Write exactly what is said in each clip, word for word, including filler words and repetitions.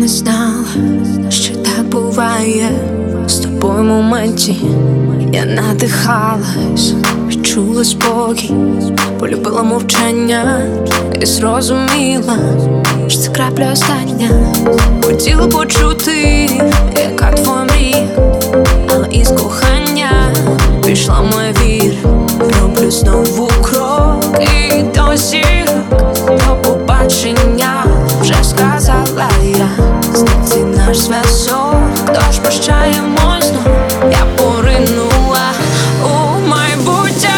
не знала, що так буває. З тобою в моменті я надихалась, відчула спокій, полюбила мовчання і зрозуміла, що це крапля остання. Хотіла почути, яка твоя мрія, але із кохання пішла моя віра. Роблю знову крок і до зірок, до побачення вже сказала я. Сниться наш зв'язок, тож прощаємось знов. Я поринула у майбуття.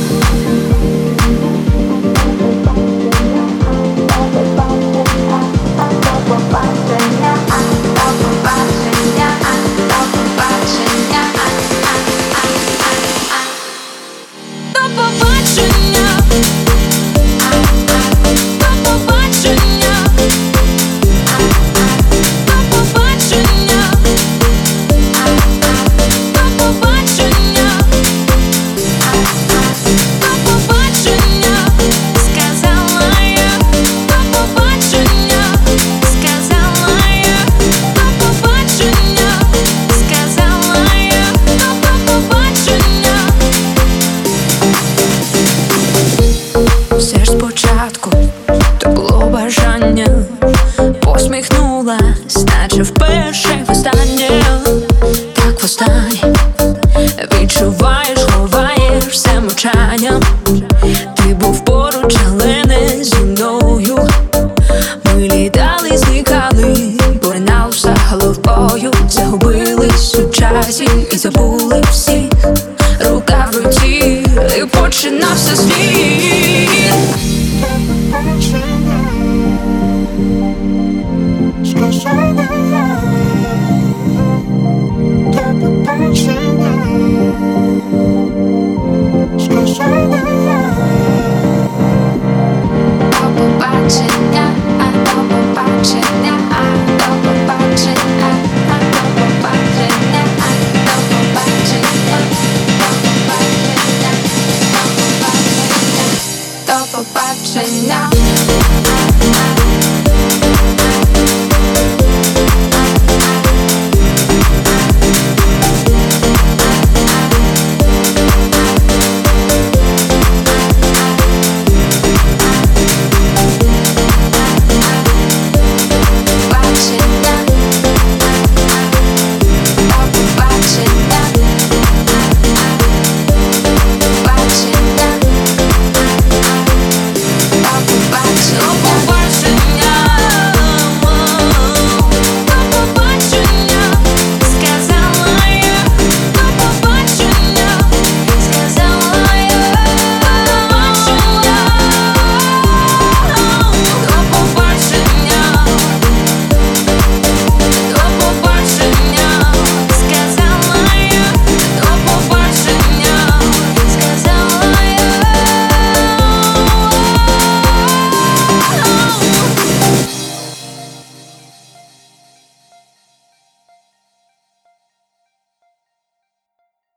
Все ж спочатку то було бажання, посміхнулась, наче вперше востаннє. Так востаннє відчуваєш, ховаєш все мовчанням. Ти був поруч, але не зі мною. Ми літали, зникали, поринали все головою. Загубились у часі і забули всіх. Рука в руці, і починався світ. Сказала